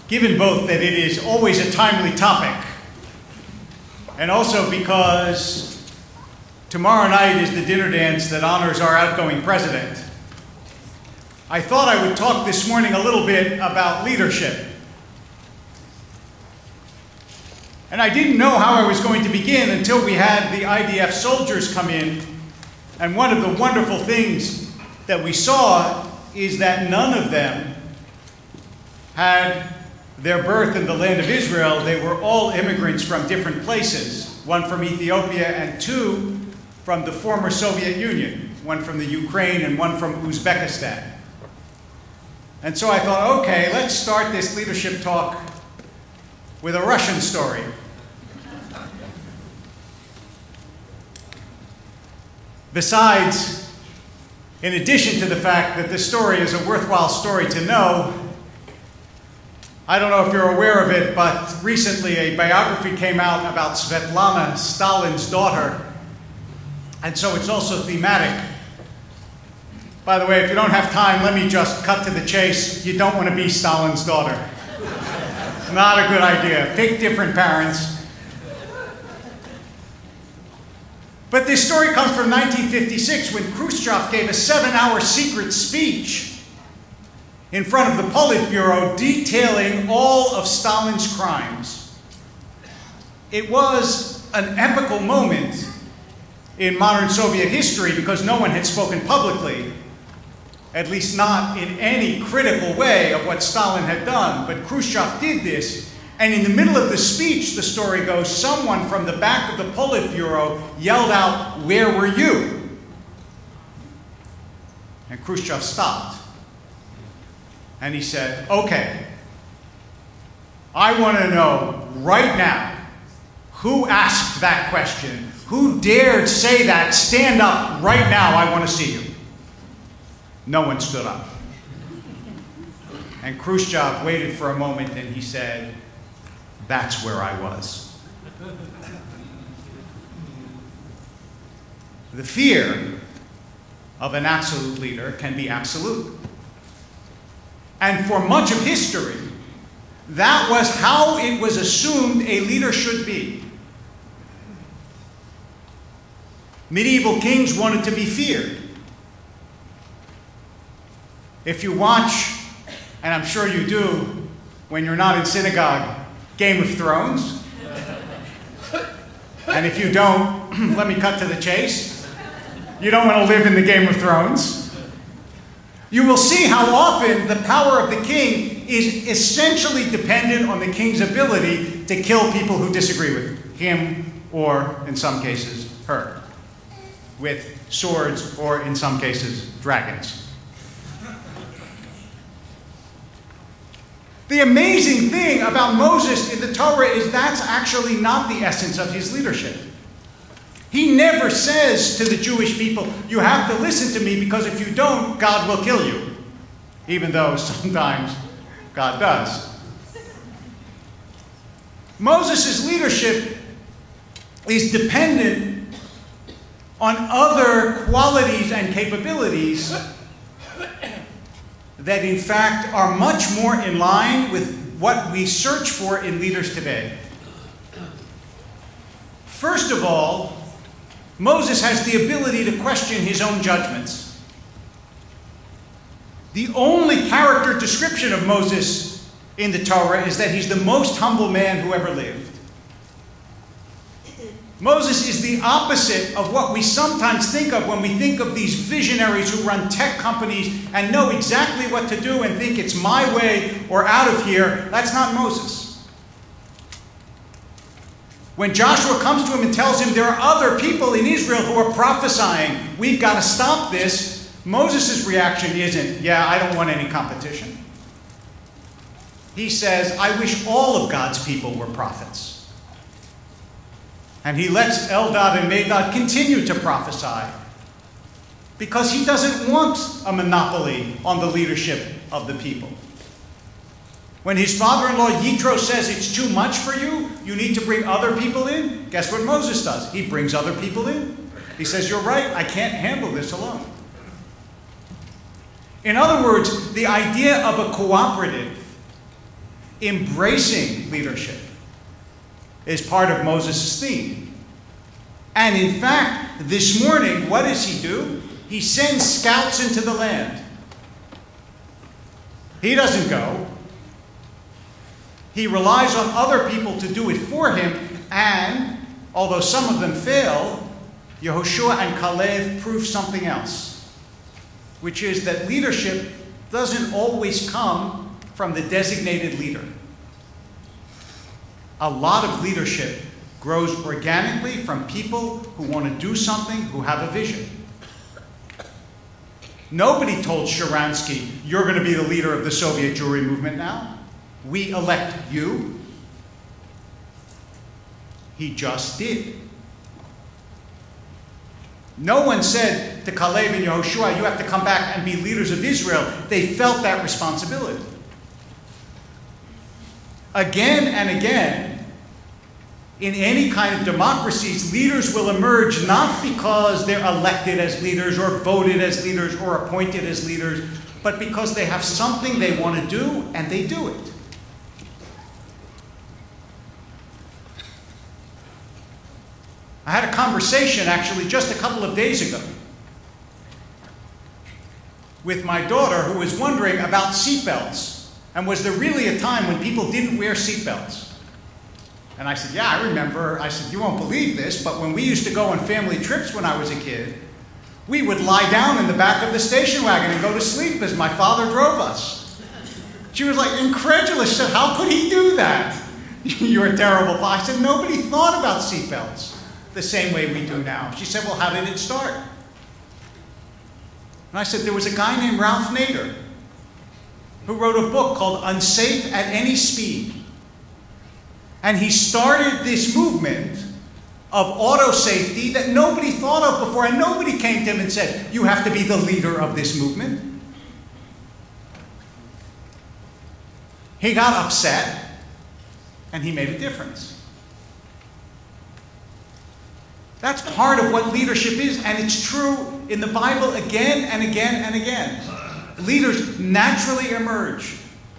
given both that it is always a timely topic, and also because tomorrow night is the dinner dance that honors our outgoing president, I thought I would talk this morning a little bit about leadership. And I didn't know how I was going to begin until we had the IDF soldiers come in. And one of the wonderful things that we saw is that none of them had their birth in the land of Israel. They were all immigrants from different places, one from Ethiopia and two from the former Soviet Union, one from the Ukraine and one from Uzbekistan. And so I thought, okay, let's start this leadership talk with a Russian story. Besides, in addition to the fact that this story is a worthwhile story to know, I don't know if you're aware of it, but recently a biography came out about Svetlana, Stalin's daughter, and so it's also thematic. By the way, if you don't have time, let me just cut to the chase. You don't want to be Stalin's daughter. Not a good idea. Pick different parents. But this story comes from 1956 when Khrushchev gave a 7-hour secret speech in front of the Politburo detailing all of Stalin's crimes. It was an epical moment in modern Soviet history because no one had spoken publicly, at least not in any critical way, of what Stalin had done. But Khrushchev did this, and in the middle of the speech, the story goes, someone from the back of the Politburo yelled out, "Where were you?" And Khrushchev stopped. And he said, okay, I want to know right now who asked that question. Who dared say that? Stand up right now, I want to see you. No one stood up. And Khrushchev waited for a moment and he said, that's where I was. The fear of an absolute leader can be absolute. And for much of history, that was how it was assumed a leader should be. Medieval kings wanted to be feared. If you watch, and I'm sure you do, when you're not in synagogue, Game of Thrones, and if you don't, let me cut to the chase. You don't want to live in the Game of Thrones. You will see how often the power of the king is essentially dependent on the king's ability to kill people who disagree with him, or in some cases, her, with swords, or in some cases, dragons. The amazing thing about Moses in the Torah is that's actually not the essence of his leadership. He never says to the Jewish people, you have to listen to me because if you don't, God will kill you. Even though sometimes God does. Moses' leadership is dependent on other qualities and capabilities that in fact are much more in line with what we search for in leaders today. First of all, Moses has the ability to question his own judgments. The only character description of Moses in the Torah is that he's the most humble man who ever lived. Moses is the opposite of what we sometimes think of when we think of these visionaries who run tech companies and know exactly what to do and think it's my way or out of here. That's not Moses. When Joshua comes to him and tells him there are other people in Israel who are prophesying, we've got to stop this, Moses' reaction isn't, yeah, I don't want any competition. He says, I wish all of God's people were prophets. And he lets Eldad and Medad continue to prophesy because he doesn't want a monopoly on the leadership of the people. When his father-in-law Yitro says it's too much for you, you need to bring other people in, guess what Moses does? He brings other people in. He says, you're right, I can't handle this alone. In other words, the idea of a cooperative Embracing leadership is part of Moses' theme. And in fact, this morning, what does he do? He sends scouts into the land. He doesn't go. He relies on other people to do it for him, and although some of them fail, Yehoshua and Caleb prove something else, which is that leadership doesn't always come from the designated leader. A lot of leadership grows organically from people who want to do something, who have a vision. Nobody told Sharansky, you're going to be the leader of the Soviet Jewry movement now. We elect you. He just did. No one said to Caleb and Yehoshua, you have to come back and be leaders of Israel. They felt that responsibility. Again and again, in any kind of democracies, leaders will emerge not because they're elected as leaders or voted as leaders or appointed as leaders, but because they have something they want to do and they do it. I had a conversation actually just a couple of days ago with my daughter who was wondering about seatbelts. And was there really a time when people didn't wear seatbelts? And I said, yeah, I remember. I said, you won't believe this, but when we used to go on family trips when I was a kid, we would lie down in the back of the station wagon and go to sleep as my father drove us. She was like incredulous. She said, how could he do that? You're a terrible father. I said, nobody thought about seatbelts the same way we do now. She said, well, how did it start? And I said, there was a guy named Ralph Nader who wrote a book called Unsafe at Any Speed. And he started this movement of auto safety that nobody thought of before, and nobody came to him and said, you have to be the leader of this movement. He got upset, and he made a difference. That's part of what leadership is, and it's true in the Bible again and again and again. Leaders naturally emerge.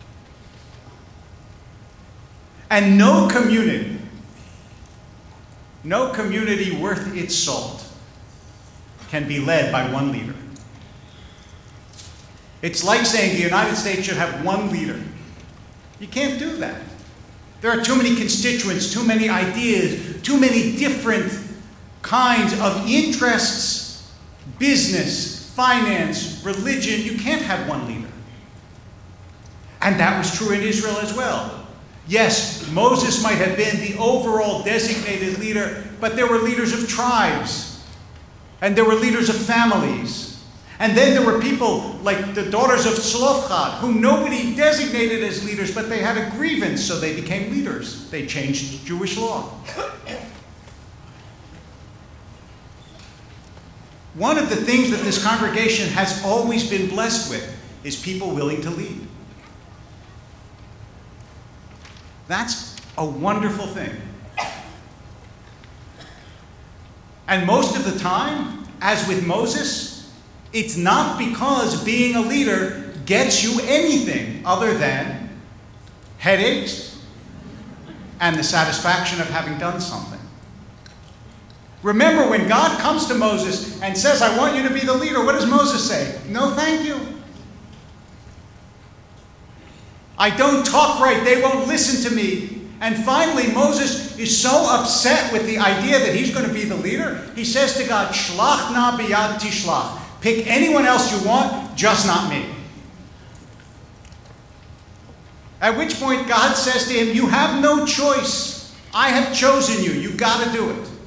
And no community worth its salt can be led by one leader. It's like saying the United States should have one leader. You can't do that. There are too many constituents, too many ideas, too many different kinds of interests, business, finance, religion. You can't have one leader. And that was true in Israel as well. Yes, Moses might have been the overall designated leader, but there were leaders of tribes, and there were leaders of families. And then there were people like the daughters of Zelophehad, whom nobody designated as leaders, but they had a grievance, so they became leaders. They changed Jewish law. One of the things that this congregation has always been blessed with is people willing to lead. That's a wonderful thing. And most of the time, as with Moses, it's not because being a leader gets you anything other than headaches and the satisfaction of having done something. Remember, when God comes to Moses and says, I want you to be the leader, what does Moses say? No, thank you. I don't talk right. They won't listen to me. And finally, Moses is so upset with the idea that he's going to be the leader, he says to God, Shlach na biyad tishlach. Pick anyone else you want, just not me. At which point God says to him, you have no choice. I have chosen you. You've got to do it.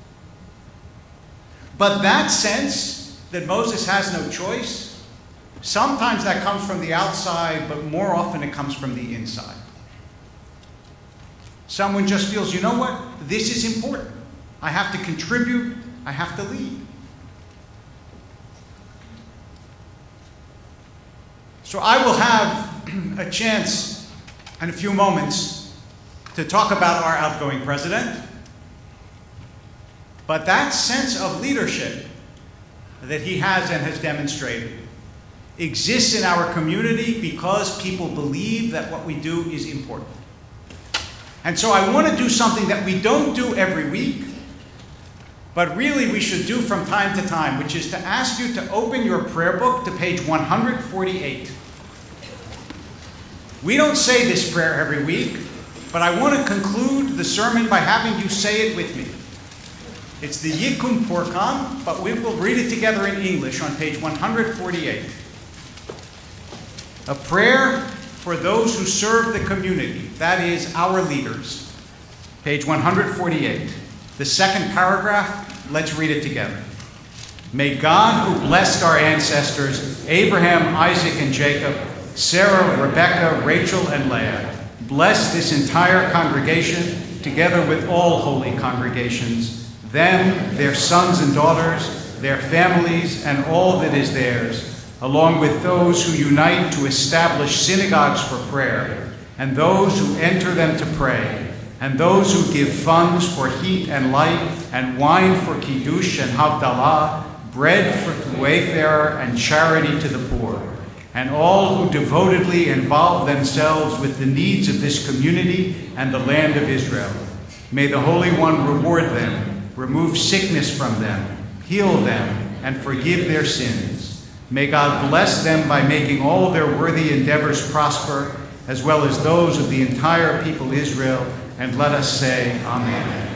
But that sense that Moses has no choice, sometimes that comes from the outside, but more often it comes from the inside. Someone just feels, you know what? This is important. I have to contribute. I have to lead. So I will have a chance in a few moments to talk about our outgoing president. But that sense of leadership that he has and has demonstrated exists in our community because people believe that what we do is important. And so I want to do something that we don't do every week, but really we should do from time to time, which is to ask you to open your prayer book to page 148. We don't say this prayer every week, but I want to conclude the sermon by having you say it with me. It's the Yikum Porkan, but we will read it together in English on page 148. A prayer for those who serve the community, that is, our leaders. Page 148. The second paragraph, let's read it together. May God, who blessed our ancestors, Abraham, Isaac, and Jacob, Sarah, Rebekah, Rachel, and Leah, bless this entire congregation, together with all holy congregations, them, their sons and daughters, their families, and all that is theirs, along with those who unite to establish synagogues for prayer, and those who enter them to pray, and those who give funds for heat and light, and wine for Kiddush and Havdalah, bread for the wayfarer, and charity to the poor, and all who devotedly involve themselves with the needs of this community and the land of Israel. May the Holy One reward them, remove sickness from them, heal them, and forgive their sins. May God bless them by making all their worthy endeavors prosper, as well as those of the entire people Israel, and let us say, Amen.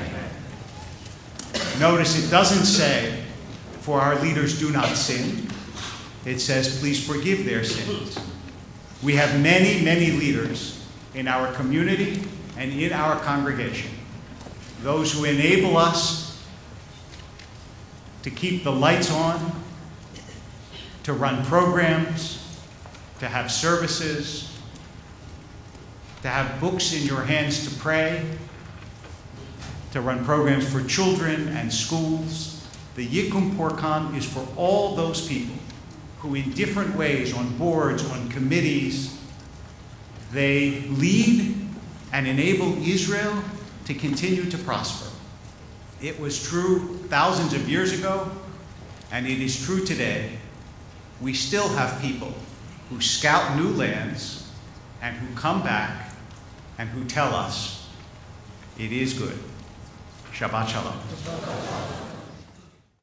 Notice it doesn't say, for our leaders do not sin. It says, please forgive their sins. We have many, many leaders in our community and in our congregation. Those who enable us to keep the lights on, to run programs, to have services, to have books in your hands to pray, to run programs for children and schools. The Yikum Porkan is for all those people who in different ways, on boards, on committees, they lead and enable Israel to continue to prosper. It was true thousands of years ago, and it is true today. We still have people who scout new lands and who come back and who tell us it is good. Shabbat Shalom.